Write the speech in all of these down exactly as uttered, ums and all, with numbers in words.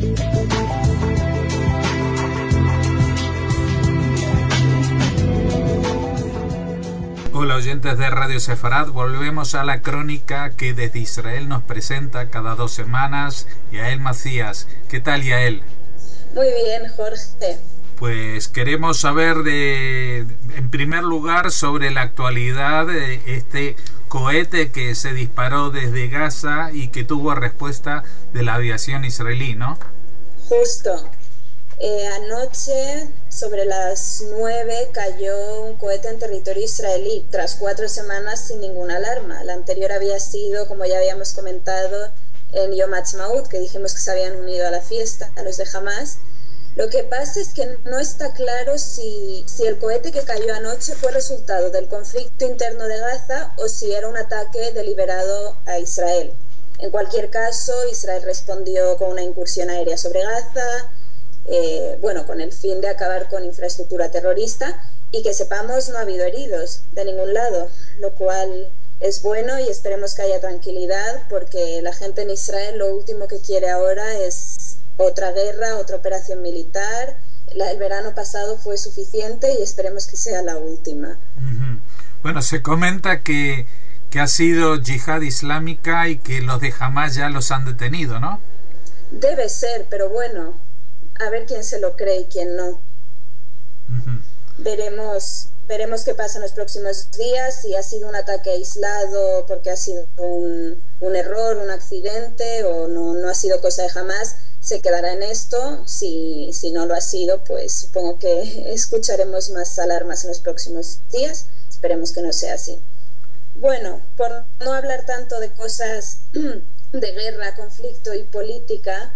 Hola oyentes de Radio Sefarad, volvemos a la crónica que desde Israel nos presenta cada dos semanas Yael Macías. ¿Qué tal, Yael? Muy bien, Jorge. Pues queremos saber de, en primer lugar sobre la actualidad de este cohete que se disparó desde Gaza y que tuvo respuesta de la aviación israelí, ¿no? Justo. Eh, anoche, sobre las nueve, cayó un cohete en territorio israelí, tras cuatro semanas sin ninguna alarma. La anterior había sido, como ya habíamos comentado, en Yom Ha'atzmaut, que dijimos que se habían unido a la fiesta, a los de Hamas. Lo que pasa es que no está claro si, si el cohete que cayó anoche fue resultado del conflicto interno de Gaza o si era un ataque deliberado a Israel. En cualquier caso, Israel respondió con una incursión aérea sobre Gaza, Eh, bueno, con el fin de acabar con infraestructura terrorista, y que sepamos no ha habido heridos de ningún lado, lo cual es bueno, y esperemos que haya tranquilidad, porque la gente en Israel lo último que quiere ahora es otra guerra, otra operación militar. La, el verano pasado fue suficiente y esperemos que sea la última. Uh-huh. Bueno, se comenta que, que ha sido yihad islámica y que los de Hamas ya los han detenido, ¿no? Debe ser, pero bueno, a ver quién se lo cree y quién no. Uh-huh. Veremos, veremos qué pasa en los próximos días, si ha sido un ataque aislado porque ha sido un, un error, un accidente, o no, no ha sido cosa de Hamas. Se quedará en esto. Si, si no lo ha sido, pues supongo que escucharemos más alarmas en los próximos días. Esperemos que no sea así. Bueno, por no hablar tanto de cosas de guerra, conflicto y política,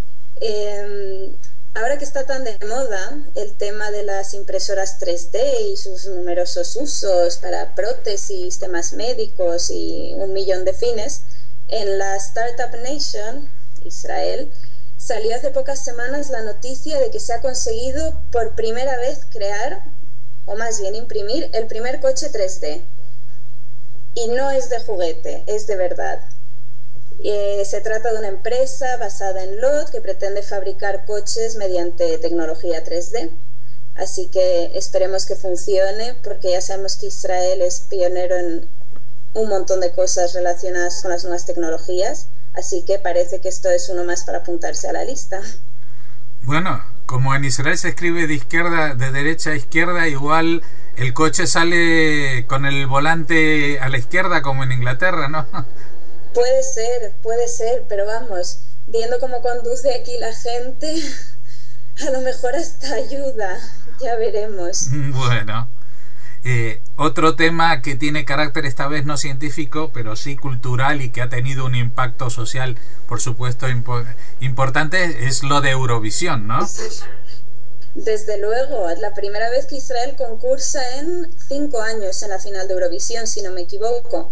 Eh, ahora que está tan de moda el tema de las impresoras tres D y sus numerosos usos para prótesis, temas médicos y un millón de fines, en la Startup Nation, Israel, salió hace pocas semanas la noticia de que se ha conseguido por primera vez crear, o más bien imprimir, el primer coche tres D. Y no es de juguete, es de verdad. Eh, se trata de una empresa basada en Lod que pretende fabricar coches mediante tecnología tres D. Así que esperemos que funcione, porque ya sabemos que Israel es pionero en un montón de cosas relacionadas con las nuevas tecnologías. Así que parece que esto es uno más para apuntarse a la lista. Bueno, como en Israel se escribe de izquierda, de derecha a izquierda, igual el coche sale con el volante a la izquierda como en Inglaterra, ¿no? Puede ser, puede ser, pero vamos, viendo cómo conduce aquí la gente, a lo mejor hasta ayuda, ya veremos. Bueno, eh, otro tema que tiene carácter esta vez no científico, pero sí cultural y que ha tenido un impacto social, por supuesto, impo- importante, es lo de Eurovisión, ¿no? Desde luego, es la primera vez que Israel concursa en cinco años en la final de Eurovisión, si no me equivoco.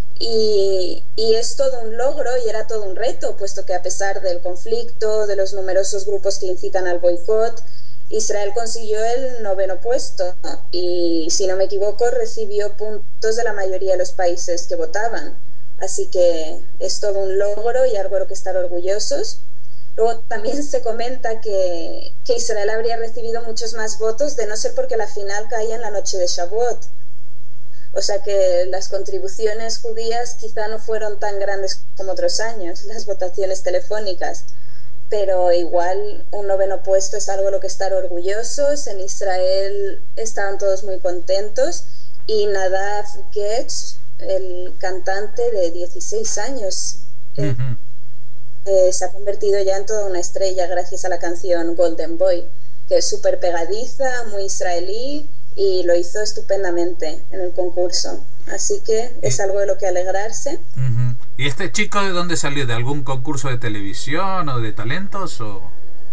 Y, y es todo un logro y era todo un reto, puesto que a pesar del conflicto, de los numerosos grupos que incitan al boicot, Israel consiguió el noveno puesto y, si no me equivoco, recibió puntos de la mayoría de los países que votaban. Así que es todo un logro y algo de lo que estar orgullosos. Luego también se comenta que, que Israel habría recibido muchos más votos de no ser porque la final caía en la noche de Shavuot. O sea que las contribuciones judías quizá no fueron tan grandes como otros años, las votaciones telefónicas, pero igual un noveno puesto es algo de lo que estar orgullosos. En Israel estaban todos muy contentos y Nadav Getz, el cantante de dieciséis años, uh-huh. eh, se ha convertido ya en toda una estrella gracias a la canción Golden Boy, que es súper pegadiza, muy israelí, y lo hizo estupendamente en el concurso. Así que es algo de lo que alegrarse. Uh-huh. ¿Y este chico de dónde salió? ¿De algún concurso de televisión o de talentos? O...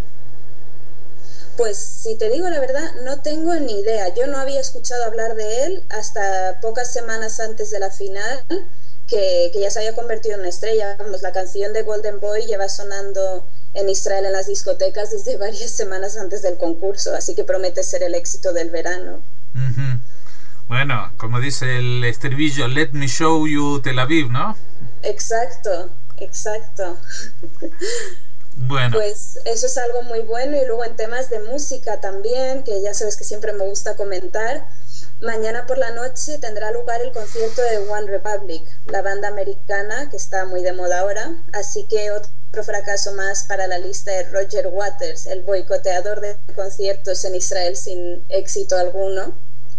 Pues si te digo la verdad, no tengo ni idea. Yo no había escuchado hablar de él hasta pocas semanas antes de la final, que, que ya se había convertido en una estrella. Vamos, la canción de Golden Boy lleva sonando en Israel en las discotecas desde varias semanas antes del concurso, así que promete ser el éxito del verano. Uh-huh. Bueno, como dice el estribillo, let me show you Tel Aviv, ¿no? Exacto, exacto. Bueno. Pues eso es algo muy bueno. Y luego en temas de música también, que ya sabes que siempre me gusta comentar, mañana por la noche tendrá lugar el concierto de One Republic, la banda americana que está muy de moda ahora, así que otro fracaso más para la lista de Roger Waters, el boicoteador de conciertos en Israel sin éxito alguno.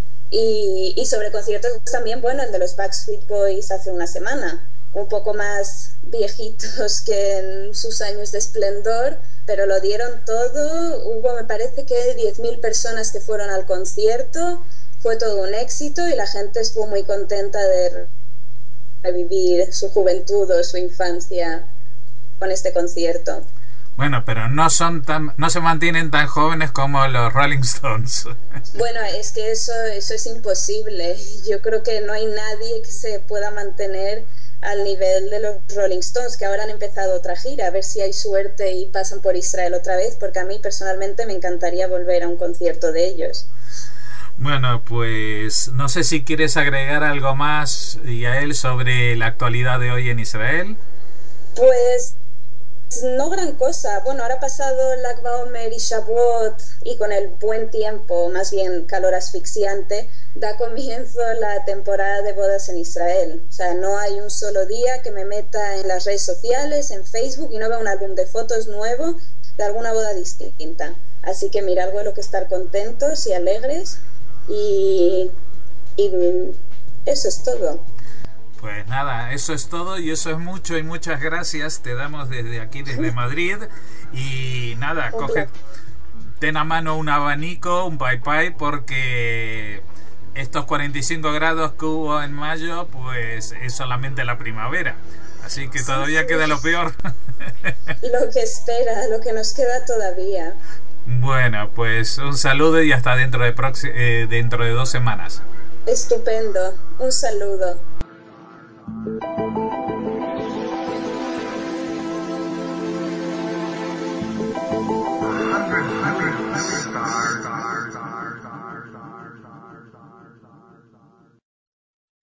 Y, y sobre conciertos también, bueno, el de los Backstreet Boys hace una semana, un poco más viejitos que en sus años de esplendor, pero lo dieron todo. Hubo, me parece que diez mil personas que fueron al concierto, fue todo un éxito y la gente estuvo muy contenta de revivir su juventud o su infancia con este concierto. Bueno, pero no son tan, no se mantienen tan jóvenes como los Rolling Stones. Bueno, es que eso, eso es imposible. Yo creo que no hay nadie que se pueda mantener al nivel de los Rolling Stones, que ahora han empezado otra gira, a ver si hay suerte y pasan por Israel otra vez, porque a mí personalmente me encantaría volver a un concierto de ellos. Bueno, pues no sé si quieres agregar algo más, Yael, sobre la actualidad de hoy en Israel. Pues no gran cosa. Bueno, ahora ha pasado Lag BaOmer y Shavuot y con el buen tiempo, más bien calor asfixiante, da comienzo la temporada de bodas en Israel. O sea, no hay un solo día que me meta en las redes sociales, en Facebook, y no vea un álbum de fotos nuevo de alguna boda distinta. Así que mira, algo de lo que estar contentos y alegres, y, y eso es todo. Pues nada, eso es todo y eso es mucho, y muchas gracias te damos desde aquí, desde Madrid. Y nada, coge, ten a mano un abanico, un pai pai, porque estos cuarenta y cinco grados que hubo en mayo, pues es solamente la primavera, así que todavía sí, sí. queda lo peor. Lo que espera, lo que nos queda todavía. Bueno, pues un saludo y hasta dentro de, proxi- eh, dentro de dos semanas. Estupendo, un saludo.